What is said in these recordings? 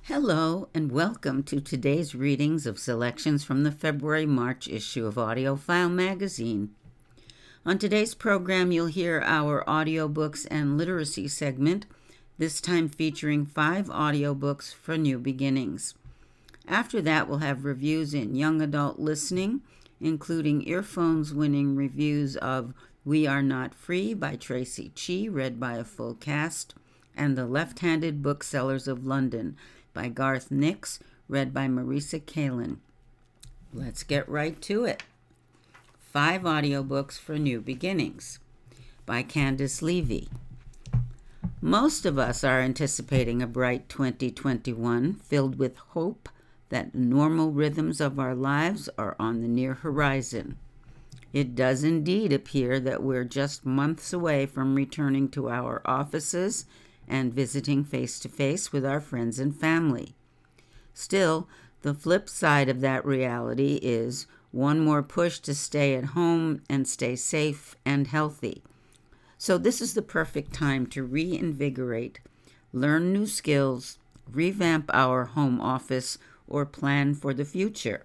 Hello, and welcome to today's readings of selections from the February-March issue of AudioFile magazine. On today's program, you'll hear our audiobooks and literacy segment, this time featuring 5 audiobooks for new beginnings. After that, we'll have reviews in young adult listening, including earphones-winning reviews of We Are Not Free by Tracy Chee, read by a full cast, and The Left-Handed Booksellers of London by Garth Nix, read by Marisa Kalin. Let's get right to it. 5 audiobooks for new beginnings by Candice Levy. Most of us are anticipating a bright 2021 filled with hope that normal rhythms of our lives are on the near horizon. It does indeed appear that we're just months away from returning to our offices and visiting face-to-face with our friends and family. Still, the flip side of that reality is one more push to stay at home and stay safe and healthy. So this is the perfect time to reinvigorate, learn new skills, revamp our home office, or plan for the future.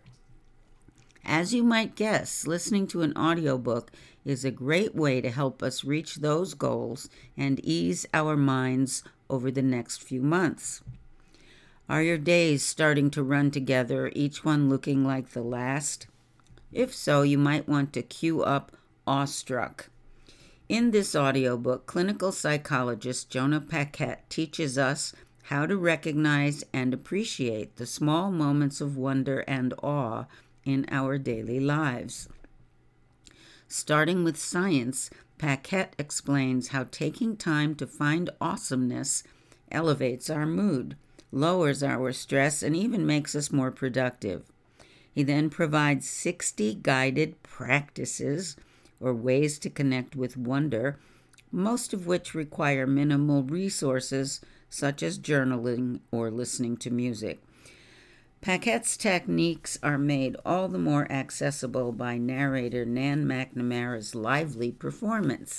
As you might guess, listening to an audiobook is a great way to help us reach those goals and ease our minds over the next few months. Are your days starting to run together, each one looking like the last? If so, you might want to cue up Awestruck. In this audiobook, clinical psychologist Jonah Paquette teaches us how to recognize and appreciate the small moments of wonder and awe in our daily lives. Starting with science, Paquette explains how taking time to find awesomeness elevates our mood, lowers our stress, and even makes us more productive. He then provides 60 guided practices or ways to connect with wonder, most of which require minimal resources such as journaling or listening to music. Paquette's techniques are made all the more accessible by narrator Nan McNamara's lively performance.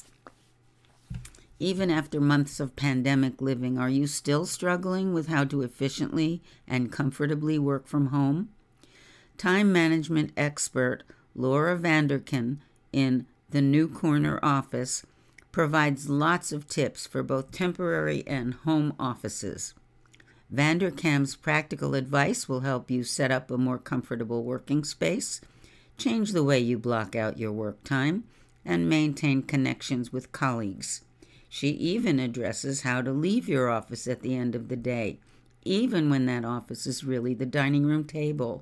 Even after months of pandemic living, are you still struggling with how to efficiently and comfortably work from home? Time management expert Laura Vanderken in The New Corner Office provides lots of tips for both temporary and home offices. Vanderkam's practical advice will help you set up a more comfortable working space, change the way you block out your work time, and maintain connections with colleagues. She even addresses how to leave your office at the end of the day, even when that office is really the dining room table.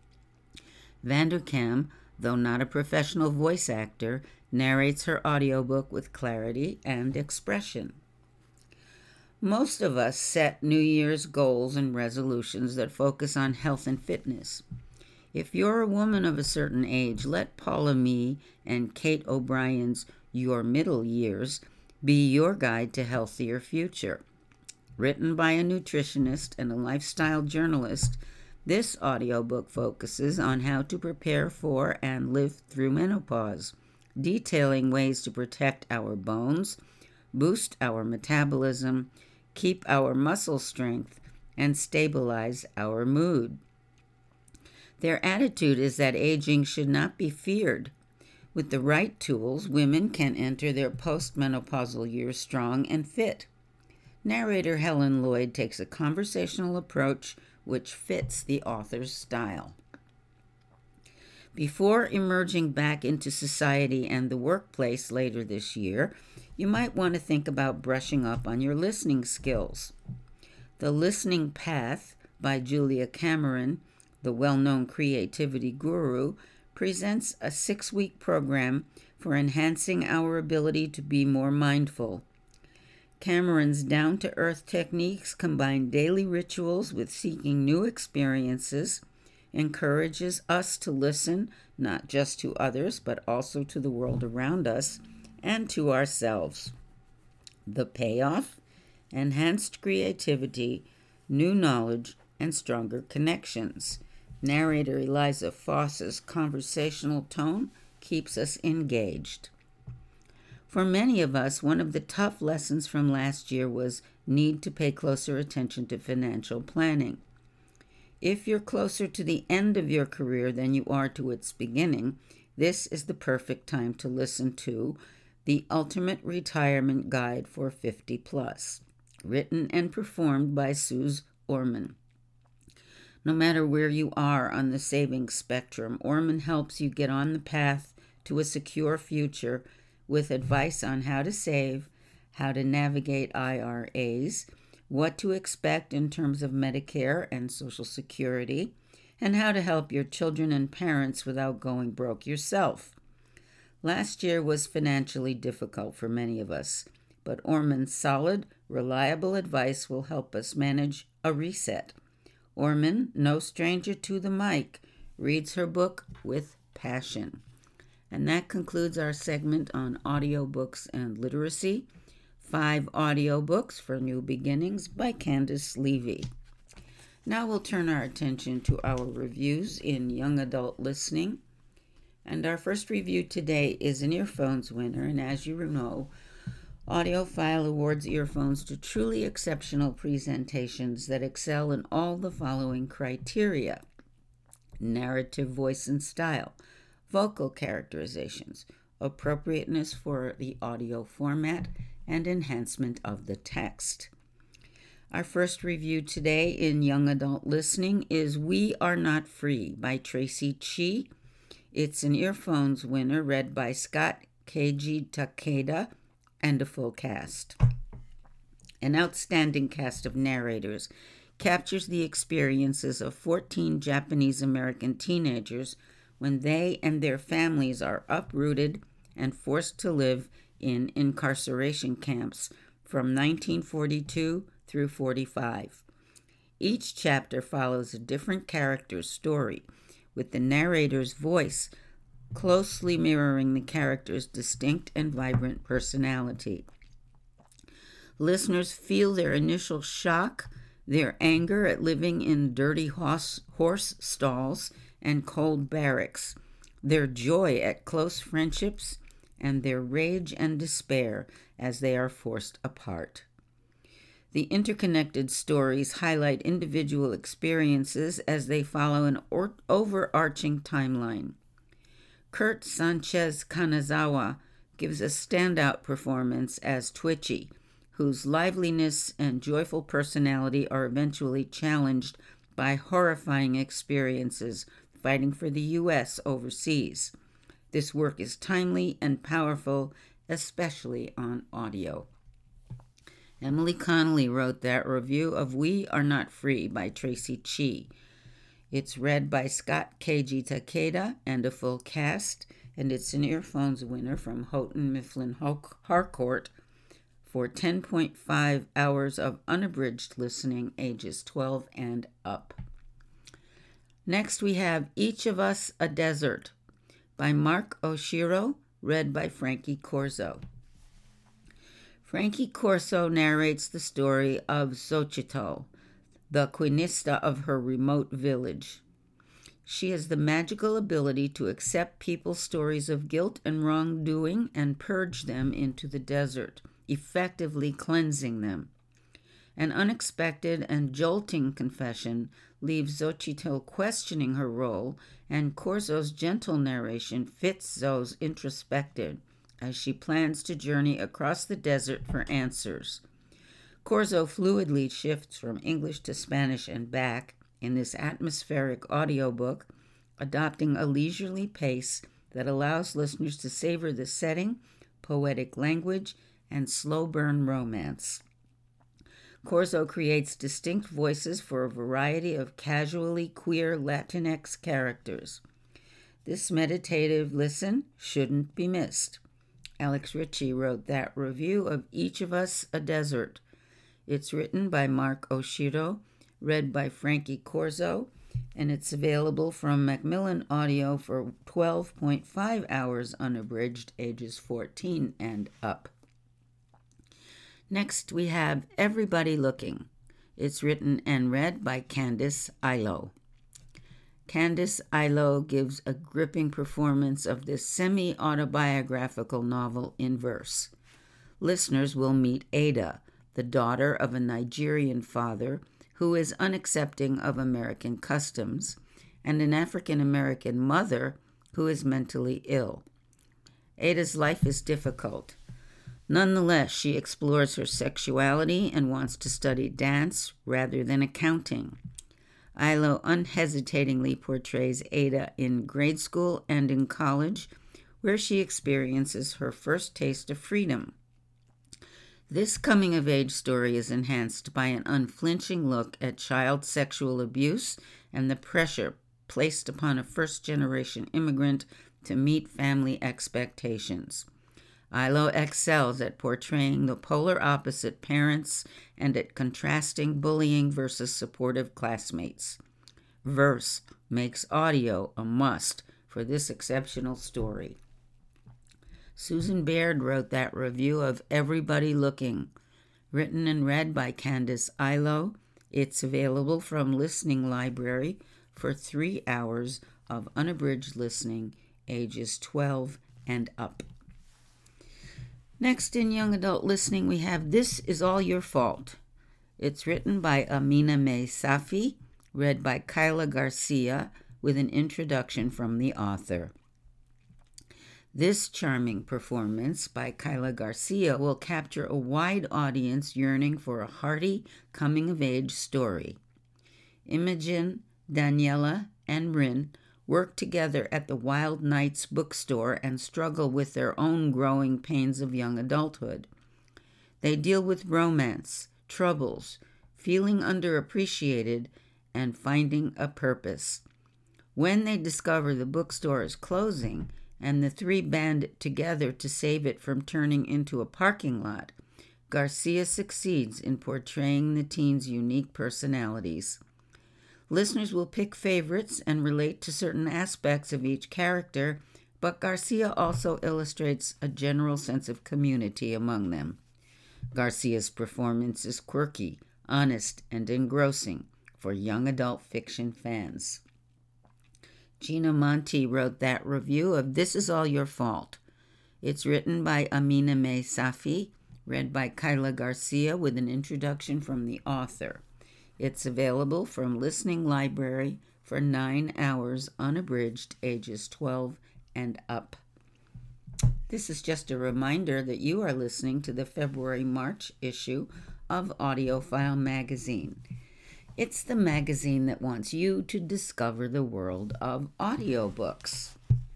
Vanderkam, though not a professional voice actor, narrates her audiobook with clarity and expression. Most of us set New Year's goals and resolutions that focus on health and fitness. If you're a woman of a certain age, let Paula Mee and Kate O'Brien's Your Middle Years be your guide to healthier future. Written by a nutritionist and a lifestyle journalist, this audiobook focuses on how to prepare for and live through menopause, detailing ways to protect our bones, boost our metabolism, keep our muscle strength, and stabilize our mood. Their attitude is that aging should not be feared. With the right tools, women can enter their postmenopausal years strong and fit. Narrator Helen Lloyd takes a conversational approach which fits the author's style. Before emerging back into society and the workplace later this year, you might want to think about brushing up on your listening skills. The Listening Path by Julia Cameron, the well-known creativity guru, presents a 6-week program for enhancing our ability to be more mindful. Cameron's down-to-earth techniques combine daily rituals with seeking new experiences, encourages us to listen not just to others but also to the world around us and to ourselves. The payoff? Enhanced creativity, new knowledge, and stronger connections. Narrator Eliza Foss's conversational tone keeps us engaged. For many of us, one of the tough lessons from last year was need to pay closer attention to financial planning. If you're closer to the end of your career than you are to its beginning, this is the perfect time to listen to The Ultimate Retirement Guide for 50 Plus, written and performed by Suze Orman. No matter where you are on the savings spectrum, Orman helps you get on the path to a secure future with advice on how to save, how to navigate IRAs, what to expect in terms of Medicare and Social Security, and how to help your children and parents without going broke yourself. Last year was financially difficult for many of us, but Orman's solid, reliable advice will help us manage a reset. Orman, no stranger to the mic, reads her book with passion. And that concludes our segment on audiobooks and literacy. 5 audiobooks for New Beginnings by Candace Levy. Now we'll turn our attention to our reviews in Young Adult Listening. And our first review today is an earphones winner, and as you know, AudioFile awards earphones to truly exceptional presentations that excel in all the following criteria: narrative voice and style, vocal characterizations, appropriateness for the audio format, and enhancement of the text. Our first review today in Young Adult Listening is We Are Not Free by Tracy Chee. It's an earphones winner read by Scott Keiji Takeda and a full cast. An outstanding cast of narrators captures the experiences of 14 Japanese American teenagers when they and their families are uprooted and forced to live in incarceration camps from 1942 through 45. Each chapter follows a different character's story, with the narrator's voice closely mirroring the character's distinct and vibrant personality. Listeners feel their initial shock, their anger at living in dirty horse stalls and cold barracks, their joy at close friendships, and their rage and despair as they are forced apart. The interconnected stories highlight individual experiences as they follow an overarching timeline. Kurt Sanchez Kanazawa gives a standout performance as Twitchy, whose liveliness and joyful personality are eventually challenged by horrifying experiences fighting for the U.S. overseas. This work is timely and powerful, especially on audio. Emily Connolly wrote that review of We Are Not Free by Tracy Chee. It's read by Scott Keiji Takeda and a full cast, and it's an earphones winner from Houghton Mifflin Harcourt for 10.5 hours of unabridged listening, ages 12 and up. Next we have Each of Us a Desert by Mark Oshiro, read by Frankie Corzo. Frankie Corzo narrates the story of Xochitl, the Quinista of her remote village. She has the magical ability to accept people's stories of guilt and wrongdoing and purge them into the desert, effectively cleansing them. An unexpected and jolting confession leaves Xochitl questioning her role, and Corzo's gentle narration fits Zoe's introspective as she plans to journey across the desert for answers. Corzo fluidly shifts from English to Spanish and back in this atmospheric audiobook, adopting a leisurely pace that allows listeners to savor the setting, poetic language, and slow-burn romance. Corzo creates distinct voices for a variety of casually queer Latinx characters. This meditative listen shouldn't be missed. Alex Ritchie wrote that review of Each of Us a Desert. It's written by Mark Oshiro, read by Frankie Corzo, and it's available from Macmillan Audio for 12.5 hours unabridged, ages 14 and up. Next, we have Everybody Looking. It's written and read by Candice Ilo. Candice Ilo gives a gripping performance of this semi-autobiographical novel in verse. Listeners will meet Ada, the daughter of a Nigerian father who is unaccepting of American customs, and an African American mother who is mentally ill. Ada's life is difficult. Nonetheless, she explores her sexuality and wants to study dance rather than accounting. Ilo unhesitatingly portrays Ada in grade school and in college, where she experiences her first taste of freedom. This coming-of-age story is enhanced by an unflinching look at child sexual abuse and the pressure placed upon a first-generation immigrant to meet family expectations. Ilo excels at portraying the polar opposite parents and at contrasting bullying versus supportive classmates. Verse makes audio a must for this exceptional story. Susan Baird wrote that review of Everybody Looking, written and read by Candace Ilo. It's available from Listening Library for 3 hours of unabridged listening, ages 12 and up. Next in young adult listening, we have This Is All Your Fault. It's written by Amina May Safi, read by Kyla Garcia, with an introduction from the author. This charming performance by Kyla Garcia will capture a wide audience yearning for a hearty, coming-of-age story. Imogen, Daniela, and Rin work together at the Wild Nights bookstore and struggle with their own growing pains of young adulthood. They deal with romance, troubles, feeling underappreciated, and finding a purpose. When they discover the bookstore is closing and the three band together to save it from turning into a parking lot, Garcia succeeds in portraying the teens' unique personalities. Listeners will pick favorites and relate to certain aspects of each character, but Garcia also illustrates a general sense of community among them. Garcia's performance is quirky, honest, and engrossing for young adult fiction fans. Gina Monti wrote that review of This Is All Your Fault. It's written by Amina May Safi, read by Kyla Garcia with an introduction from the author. It's available from Listening Library for 9 hours unabridged, ages 12 and up. This is just a reminder that you are listening to the February-March issue of AudioFile magazine. It's the magazine that wants you to discover the world of audiobooks.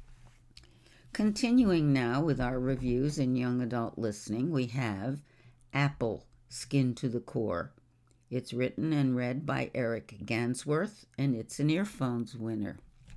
Continuing now with our reviews in young adult listening, we have Apple, Skin to the Core. It's written and read by Eric Gansworth, and it's an Earphones winner.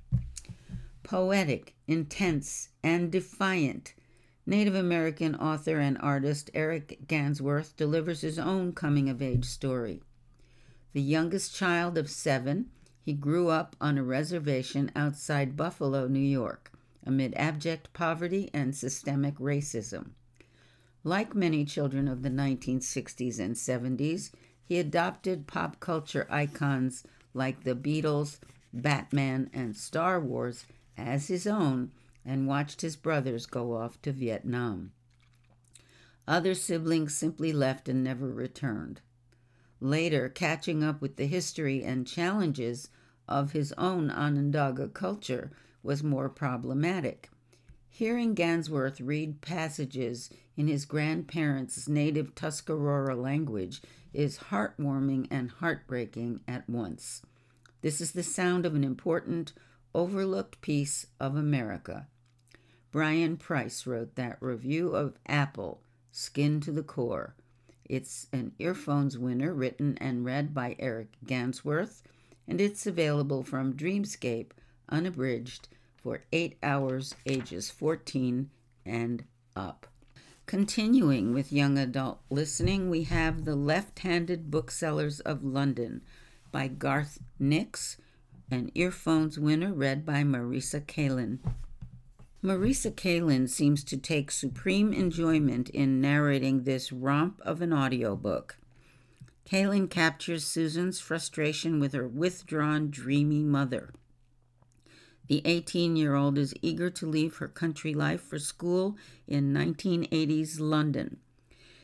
Poetic, intense, and defiant, Native American author and artist Eric Gansworth delivers his own coming-of-age story. The youngest child of 7, he grew up on a reservation outside Buffalo, New York, amid abject poverty and systemic racism. Like many children of the 1960s and 70s, he adopted pop culture icons like the Beatles, Batman, and Star Wars as his own and watched his brothers go off to Vietnam. Other siblings simply left and never returned. Later, catching up with the history and challenges of his own Onondaga culture was more problematic. Hearing Gansworth read passages in his grandparents' native Tuscarora language is heartwarming and heartbreaking at once. This is the sound of an important, overlooked piece of America. Brian Price wrote that review of Apple, Skin to the Core. It's an Earphones winner written and read by Eric Gansworth, and it's available from Dreamscape, unabridged, for 8 hours, ages 14 and up. Continuing with young adult listening, we have The Left-Handed Booksellers of London by Garth Nix, an Earphones winner read by Marisa Kalin. Marisa Kalin seems to take supreme enjoyment in narrating this romp of an audiobook. Kalin captures Susan's frustration with her withdrawn, dreamy mother. The 18-year-old is eager to leave her country life for school in 1980s London.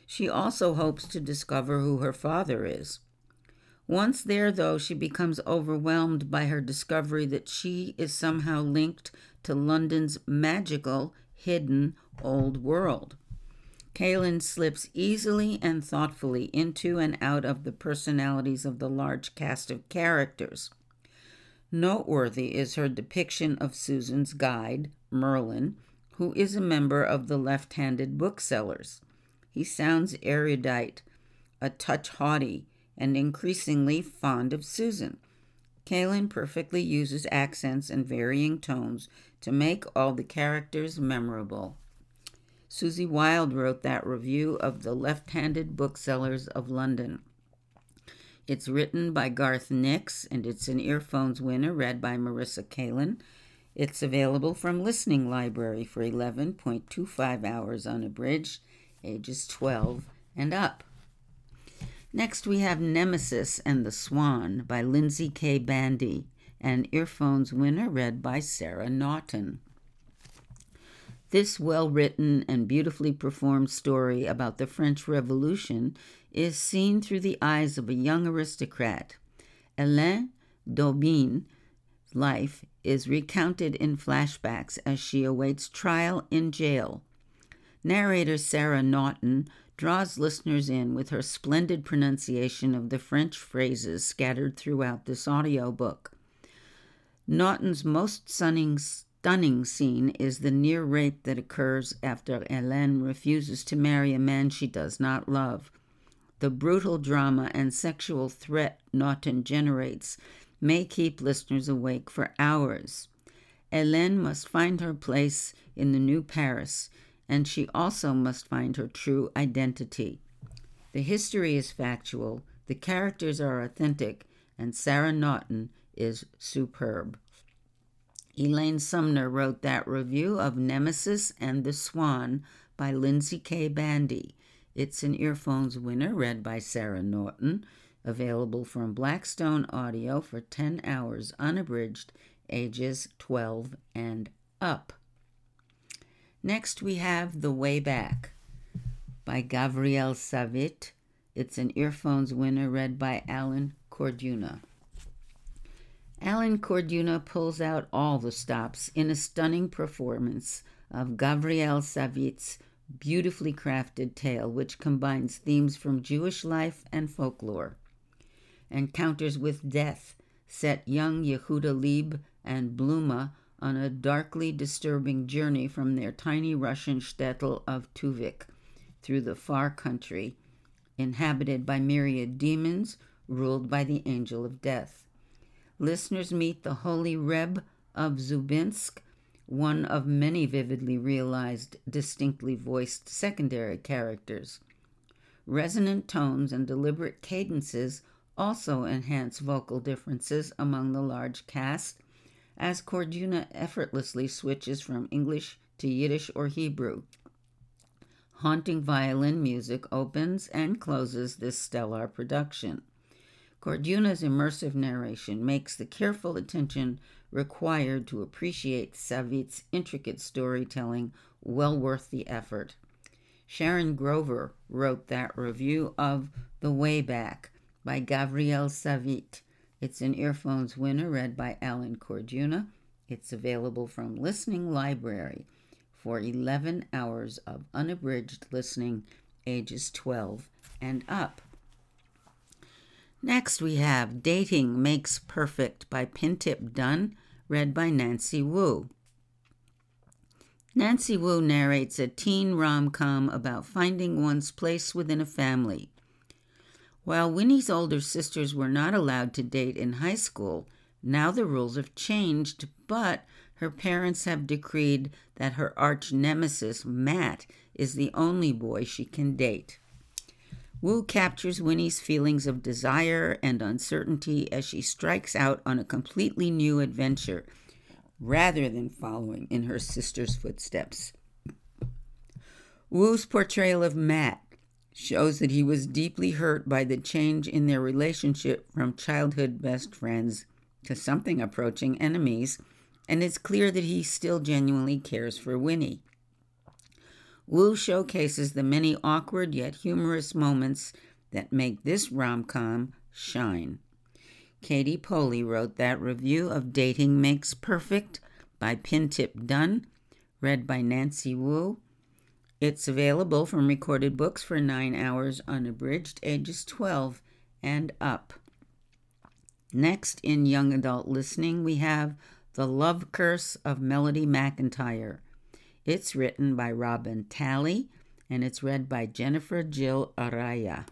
She also hopes to discover who her father is. Once there, though, she becomes overwhelmed by her discovery that she is somehow linked to London's magical, hidden old world. Kaylin slips easily and thoughtfully into and out of the personalities of the large cast of characters. Noteworthy is her depiction of Susan's guide, Merlin, who is a member of the left-handed booksellers. He sounds erudite, a touch haughty, and increasingly fond of Susan. Kaylin perfectly uses accents and varying tones to make all the characters memorable. Susie Wilde wrote that review of The Left-Handed Booksellers of London. It's written by Garth Nix, and it's an Earphones winner read by Marissa Kaylin. It's available from Listening Library for 11.25 hours unabridged, ages 12 and up. Next, we have Nemesis and the Swan by Lindsay K. Bandy, an Earphones winner read by Sarah Naughton. This well-written and beautifully performed story about the French Revolution is seen through the eyes of a young aristocrat. Hélène d'Aubigne's life is recounted in flashbacks as she awaits trial in jail. Narrator Sarah Naughton draws listeners in with her splendid pronunciation of the French phrases scattered throughout this audiobook. Naughton's most stunning scene is the near rape that occurs after Hélène refuses to marry a man she does not love. The brutal drama and sexual threat Naughton generates may keep listeners awake for hours. Hélène must find her place in the new Paris, and she also must find her true identity. The history is factual, the characters are authentic, and Sarah Naughton is superb. Elaine Sumner wrote that review of Nemesis and the Swan by Lindsay K. Bandy. It's an Earphones winner read by Sarah Naughton, available from Blackstone Audio for 10 hours unabridged, ages 12 and up. Next, we have The Way Back by Gavriel Savit. It's an Earphones winner read by Alan Corduna. Alan Corduna pulls out all the stops in a stunning performance of Gavriel Savit's beautifully crafted tale, which combines themes from Jewish life and folklore. Encounters with death set young Yehuda Lieb and Bluma on a darkly disturbing journey from their tiny Russian shtetl of Tuvik through the far country, inhabited by myriad demons ruled by the angel of death. Listeners meet the holy Reb of Zubinsk, one of many vividly realized, distinctly voiced secondary characters. Resonant tones and deliberate cadences also enhance vocal differences among the large cast, as Corduna effortlessly switches from English to Yiddish or Hebrew. Haunting violin music opens and closes this stellar production. Corduna's immersive narration makes the careful attention required to appreciate Savit's intricate storytelling well worth the effort. Sharon Grover wrote that review of The Way Back by Gavriel Savit. It's an Earphones winner read by Alan Corduna. It's available from Listening Library for 11 hours of unabridged listening, ages 12 and up. Next, we have Dating Makes Perfect by Pintip Dunn, read by Nancy Wu. Nancy Wu narrates a teen rom-com about finding one's place within a family. While Winnie's older sisters were not allowed to date in high school, now the rules have changed, but her parents have decreed that her arch nemesis, Matt, is the only boy she can date. Wu captures Winnie's feelings of desire and uncertainty as she strikes out on a completely new adventure, rather than following in her sister's footsteps. Wu's portrayal of Matt shows that he was deeply hurt by the change in their relationship from childhood best friends to something approaching enemies, and it's clear that he still genuinely cares for Winnie. Wu showcases the many awkward yet humorous moments that make this rom-com shine. Katie Poley wrote that review of Dating Makes Perfect by Pintip Dunn, read by Nancy Wu. It's available from Recorded Books for 9 hours, unabridged, ages 12 and up. Next, in young adult listening, we have The Love Curse of Melody McIntyre. It's written by Robin Talley, and it's read by Jennifer Jill Araya.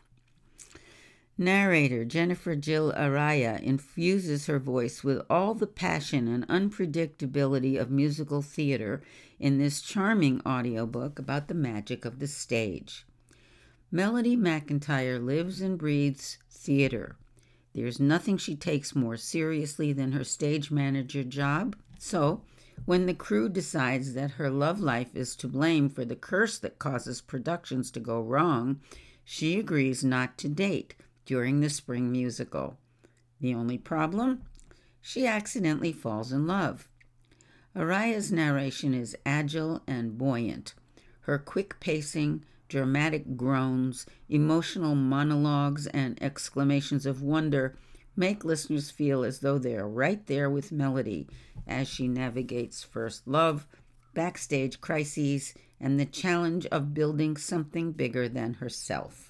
Narrator Jennifer Jill Araya infuses her voice with all the passion and unpredictability of musical theater in this charming audiobook about the magic of the stage. Melody McIntyre lives and breathes theater. There's nothing she takes more seriously than her stage manager job, so when the crew decides that her love life is to blame for the curse that causes productions to go wrong, she agrees not to date during the spring musical. The only problem? She accidentally falls in love. Araya's narration is agile and buoyant. Her quick pacing, dramatic groans, emotional monologues, and exclamations of wonder make listeners feel as though they are right there with Melody as she navigates first love, backstage crises, and the challenge of building something bigger than herself.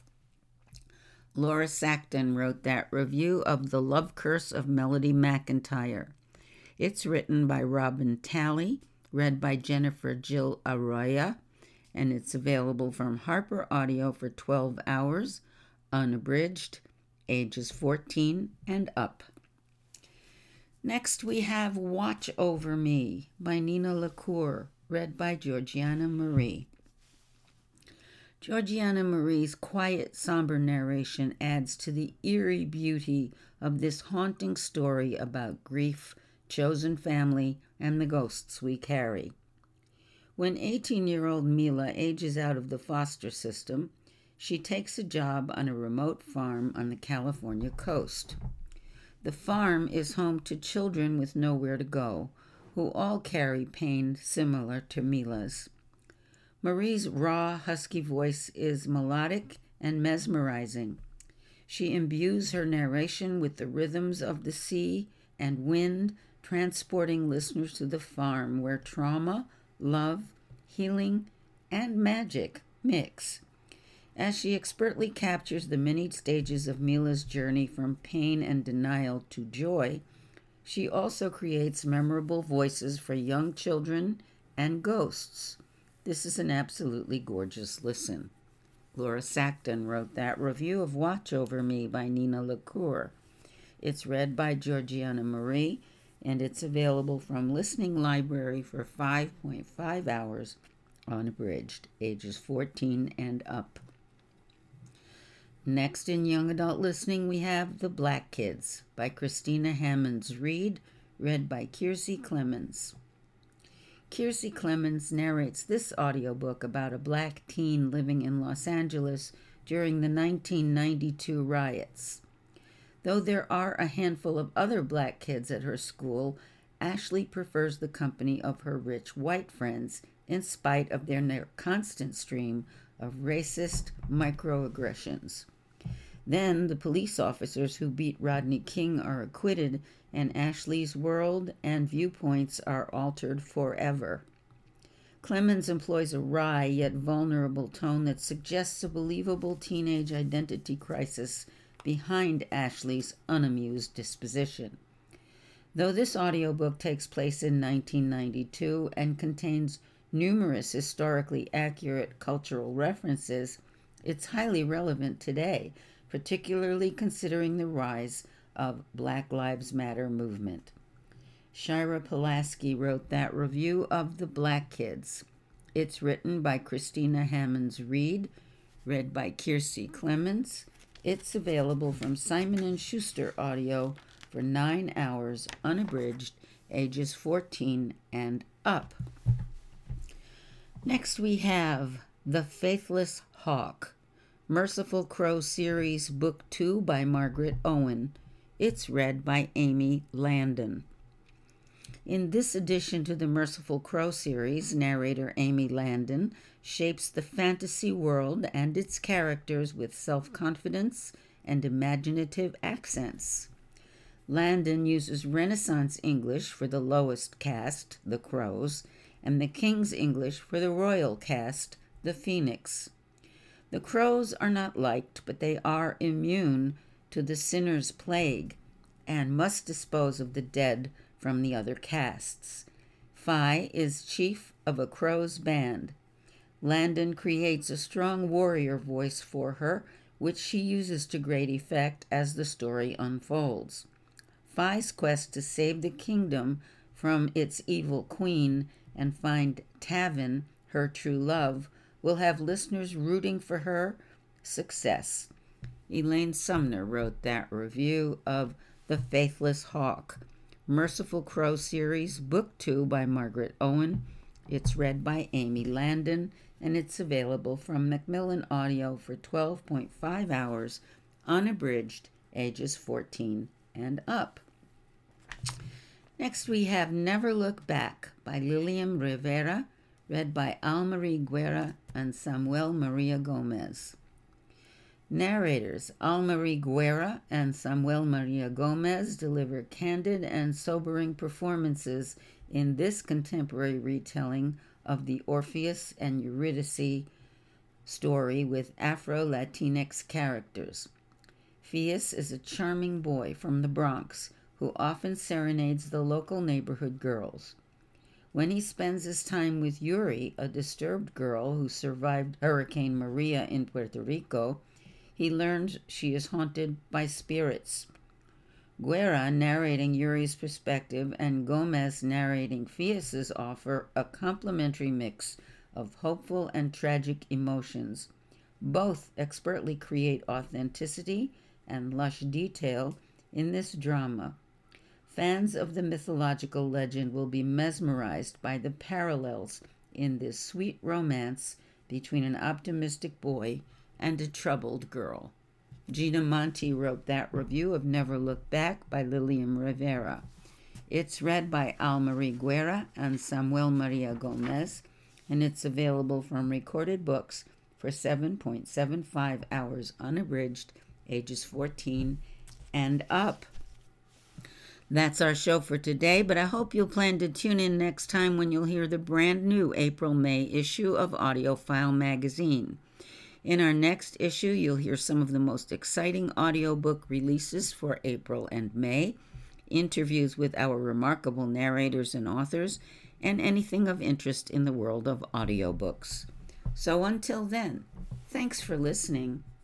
Laura Sackton wrote that review of The Love Curse of Melody McIntyre. It's written by Robin Talley, read by Jennifer Jill Araya, and it's available from Harper Audio for 12 hours, unabridged, ages 14 and up. Next we have Watch Over Me by Nina LaCour, read by Georgiana Marie. Georgiana Marie's quiet, somber narration adds to the eerie beauty of this haunting story about grief, chosen family, and the ghosts we carry. When 18-year-old Mila ages out of the foster system, she takes a job on a remote farm on the California coast. The farm is home to children with nowhere to go, who all carry pain similar to Mila's. Marie's raw, husky voice is melodic and mesmerizing. She imbues her narration with the rhythms of the sea and wind, transporting listeners to the farm where trauma, love, healing, and magic mix. As she expertly captures the many stages of Mila's journey from pain and denial to joy, she also creates memorable voices for young children and ghosts. This is an absolutely gorgeous listen. Laura Sackton wrote that review of Watch Over Me by Nina LaCour. It's read by Georgiana Marie, and it's available from Listening Library for 5.5 hours, unabridged, ages 14 and up. Next in young adult listening, we have The Black Kids by Christina Hammonds Reed, read by Kiersey Clemens. Kiersey Clemens narrates this audiobook about a black teen living in Los Angeles during the 1992 riots. Though there are a handful of other black kids at her school, Ashley prefers the company of her rich white friends in spite of their constant stream of racist microaggressions. Then the police officers who beat Rodney King are acquitted, and Ashley's world and viewpoints are altered forever. Clemens employs a wry yet vulnerable tone that suggests a believable teenage identity crisis behind Ashley's unamused disposition. Though this audiobook takes place in 1992 and contains numerous historically accurate cultural references, it's highly relevant today, particularly considering the rise of Black Lives Matter movement. Shira Pulaski wrote that review of The Black Kids. It's written by Christina Hammonds Reed, read by Kiersey Clemens. It's available from Simon & Schuster Audio for 9 hours, unabridged, ages 14 and up. Next we have The Faithless Hawk, Merciful Crow Series, Book 2 by Margaret Owen. It's read by Amy Landon. In this addition to the Merciful Crow series, narrator Amy Landon shapes the fantasy world and its characters with self-confidence and imaginative accents. Landon uses Renaissance English for the lowest caste, the Crows, and the King's English for the royal caste, the Phoenix. The Crows are not liked, but they are immune to the sinner's plague and must dispose of the dead from the other castes. Phi is chief of a Crow's band. Landon creates a strong warrior voice for her, which she uses to great effect as the story unfolds. Phi's quest to save the kingdom from its evil queen and find Tavin, her true love, will have listeners rooting for her success. Elaine Sumner wrote that review of The Faithless Hawk, Merciful Crow series, Book 2 by Margaret Owen. It's read by Amy Landon, and it's available from Macmillan Audio for 12.5 hours, unabridged, ages 14 and up. Next we have Never Look Back by Lilian Rivera, read by Almarie Guerra and Samuel Maria Gomez. Narrators Almarie Guerra and Samuel Maria Gomez deliver candid and sobering performances in this contemporary retelling of the Orpheus and Eurydice story with Afro-Latinx characters. Phineas is a charming boy from the Bronx who often serenades the local neighborhood girls. When he spends his time with Yuri, a disturbed girl who survived Hurricane Maria in Puerto Rico, he learns she is haunted by spirits. Guerra narrating Yuri's perspective and Gomez narrating Phineas's offer a complementary mix of hopeful and tragic emotions. Both expertly create authenticity and lush detail in this drama. Fans of the mythological legend will be mesmerized by the parallels in this sweet romance between an optimistic boy and a troubled girl. Gina Monti wrote that review of Never Look Back by Lilian Rivera. It's read by Almarie Guerra and Samuel Maria Gomez, and it's available from Recorded Books for 7.75 hours unabridged, ages 14 and up. That's our show for today, but I hope you'll plan to tune in next time when you'll hear the brand new April-May issue of AudioFile magazine. In our next issue, you'll hear some of the most exciting audiobook releases for April and May, interviews with our remarkable narrators and authors, and anything of interest in the world of audiobooks. So until then, thanks for listening.